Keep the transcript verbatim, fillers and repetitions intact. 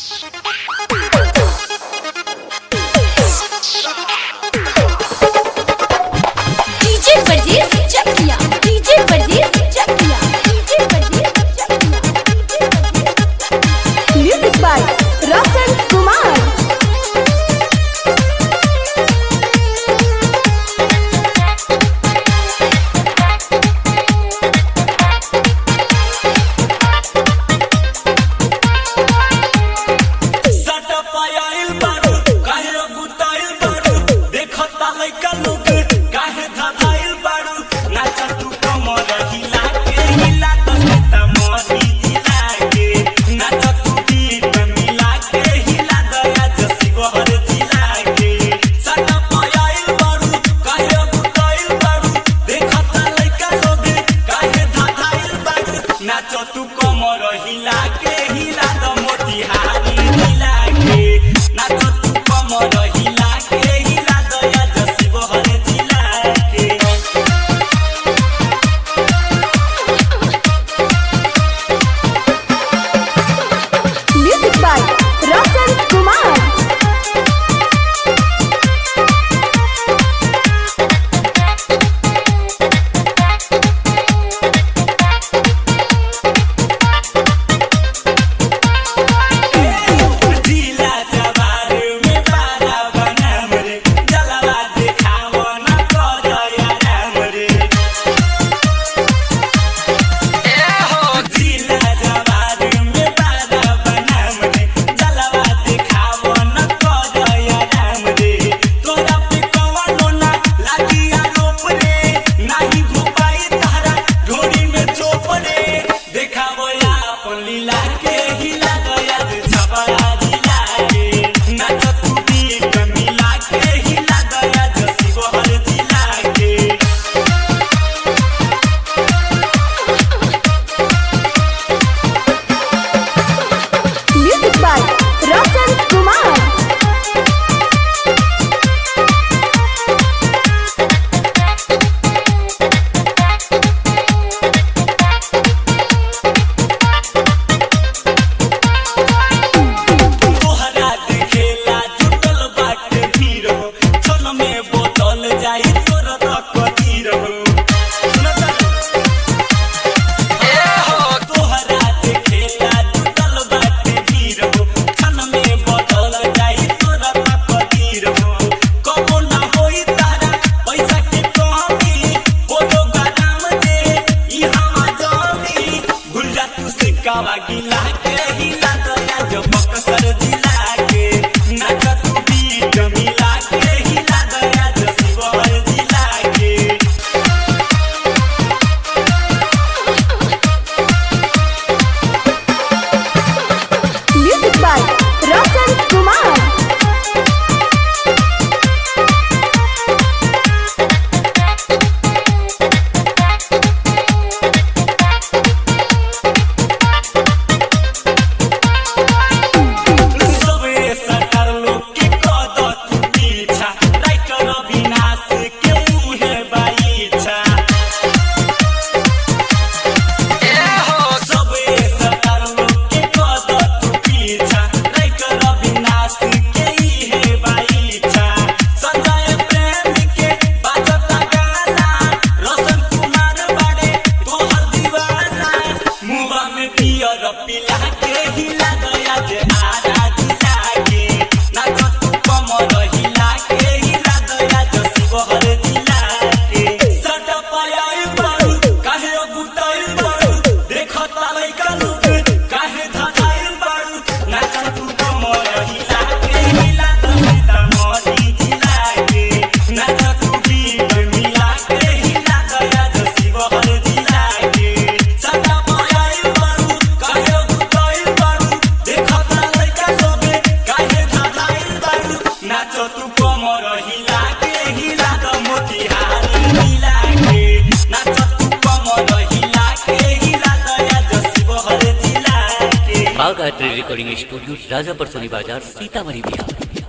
DJ परदेस Chakiya DJ परदेस Chakiya DJ परदेस चकिया म्यूजिक बाय रोशन कुमार। नाचो तू कमर हिला के हिला द मोतिहारी हिला के नाचो तू कमर हिला के हिला द या जसीबहर जिला के म्यूजिक बाय रोशन कुमार। कावा गिला के हिला द या जो बक्सर जिला के नाच तू बीट मिला के हिला द या जसीबहर जिला के म्यूजिक बाय रोशन कुमार। पिला के हिला दया जे आधा जिला के नाच तू कमर हिला के हिला दया जसीबहर जिला के सट पायल बारू काहे गुटाइल बारू देखत लइका लोग काहे धधाइल बारू नाच तू कमर हिला के हिला दया मोदी जिला के नाच तू बीट मिला के हिला दया जसीबहर जिला के सट पायल बारू काहे गुटाइल बारू देखत लइका लोग काहे धधाइल बारू नाच तू कमर हिला के हिला द मोतिहारी हिला के नाच तू कमर हिला के हिला द या जसीबहर जिला के। बागायत्री रिकॉर्डिंग स्टूडियो राजापुर सोनी बाजार सीतामढ़ी बिहार।